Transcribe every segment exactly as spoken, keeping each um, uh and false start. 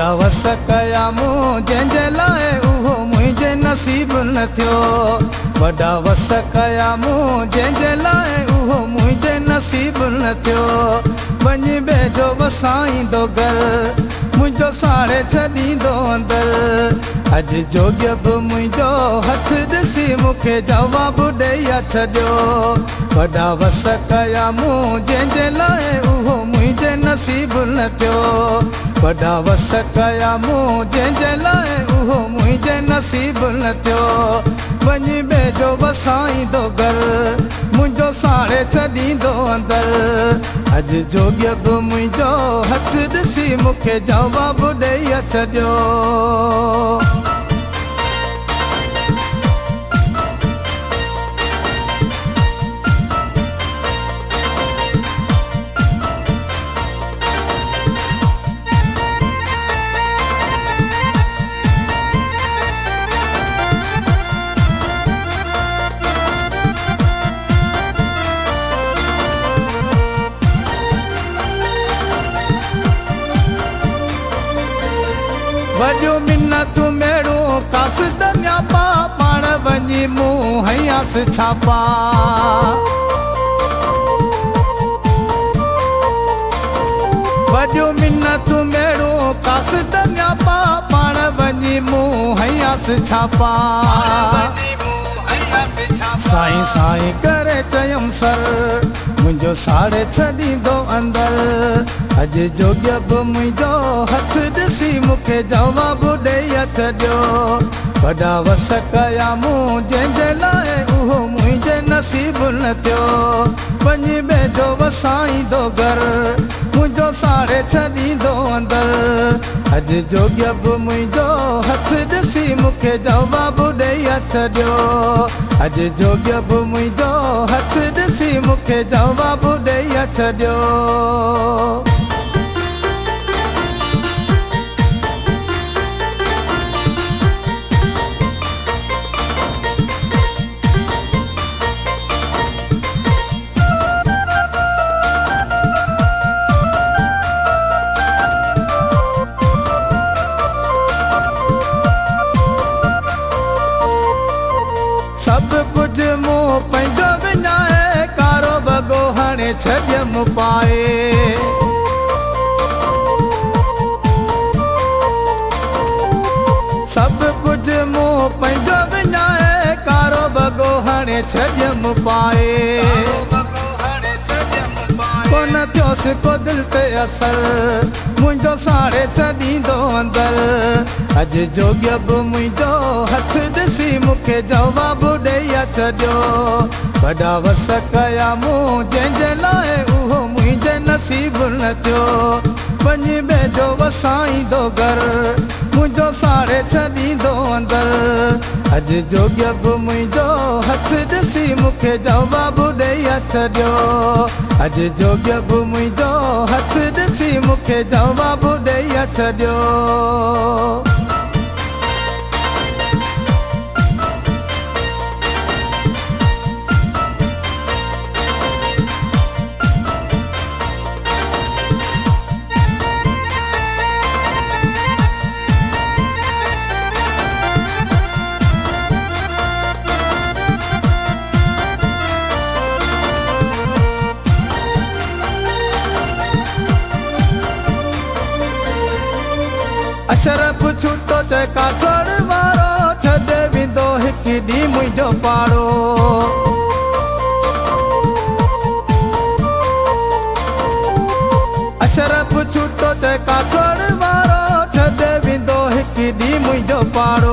वॾा वस कया मूं जंहिंजे लाइ उहो मुंहिंजे नसीब न थियो। वॾा वस कया मूं जंहिंजे लाइ उहो मुंहिंजे नसीब न थियो। वञी वेझो वसाईंदो घर मुंहिंजो साड़े छॾींदो अंदरि। अॼु जोॻ बि मुंहिंजो हथ ॾिसी मूंखे जवाबु ॾेई छॾियो। वॾा वस कया मूं जंहिंजे लाइ उहो मुंहिंजे नसीब न थियो। वॾा वस कया मूं जंहिंजे लाइ उहो मुंहिंजे नसीब न थियो। वञी वेझो वसाईंदो घर मुंहिंजो साड़े छॾींदो अंदरि। अॼु जोॻ बि मुंहिंजो हथ ॾिसी मूंखे जवाबु ॾेई छॾियो। वॾियूं मिन्नतूं मेड़ूं कास दनिया पा पाण वञी मूं हयास छापा। वॾियूं मिन्नतूं मेड़ूं कास दनिया पा पाण वञी मूं हयास छापा। साईं साईं करे चयमि सर मुंहिंजो साड़े छॾींदो अंदरि। अॼु जोॻ बि मुंहिंजो हथ ॾिसी मूंखे जवाबु ॾेई छॾियो। वॾा वस कया मूं जंहिंजे लाइ उहो मुंहिंजे नसीब न थियो। वञी वेझो वसाईंदो घर मुंहिंजो साड़े छॾींदो अंदरि। अॼु जोॻ बि मुंहिंजो हथ ॾिसी मूंखे जवाबु ॾेई छॾियो। अॼु जोॻ बि मुंहिंजो हथ ॾिसी मूंखे जवाबु ॾेई छॾियो। सभु कुझु मूं पंहिंजो विञाए कारो बगो हाणे छॾियमि पाए। सभु कुझु मूं पंहिंजो विञाए कारो बगो हाणे छॾियमि पाए। कोन थियोसि को दिलि ते असर मुंहिंजो साड़े छॾींदो अंदरि। अॼु जोॻ बि मुंहिंजो हथ ॾिसी मूंखे जवाबु ॾेई छॾियो। वॾा वस कया मूं जंहिंजे लाइ उहो मुंहिंजे नसीब न थियो। वञी वेझो वसाईंदो घर मुंहिंजो साड़े छॾींदो अंदरि। अॼु जोॻ बि मुंहिंजो हथ ॾिसी मूंखे जवाबु ॾेई छॾियो। अॼु जोॻ बि मुंहिंजो हथ ॾिसी मूंखे जवाबु ॾेई छॾियो। अशरफ छुटो चए काठड़ वारो छॾे वेंदो हिकु ॾींहुं मुंहिंजो पाड़ो। अशरफ छुटो चए काठड़ वारो छॾे वेंदो हिकु ॾींहुं मुंहिंजो पाड़ो।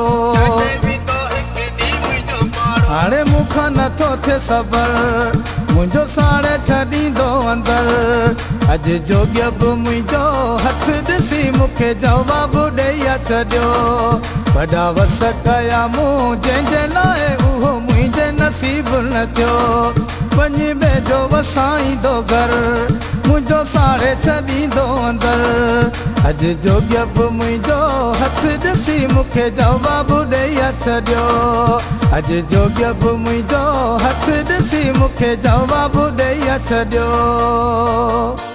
हाणे मूंखां नथो थिए सबर मुंहिंजो साड़े छॾींदो अंदरि। अॼु जोॻ बि मुंहिंजो हथ ॾिसी मूंखे जवाबु ॾेई छॾियो। वॾा वस कया मूं जंहिंजे लाइ उहो मुंहिंजे नसीब न थियो। वञी वेझो वसाईंदो घर मुंहिंजो साड़े छॾींदो अंदरि। अॼु जोॻ बि मुंहिंजो हथ ॾिसी मूंखे जवाबु ॾेई छॾियो। अॼु जोॻ बि मुंहिंजो हथ ॾिसी मूंखे जवाबु ॾेई छॾियो।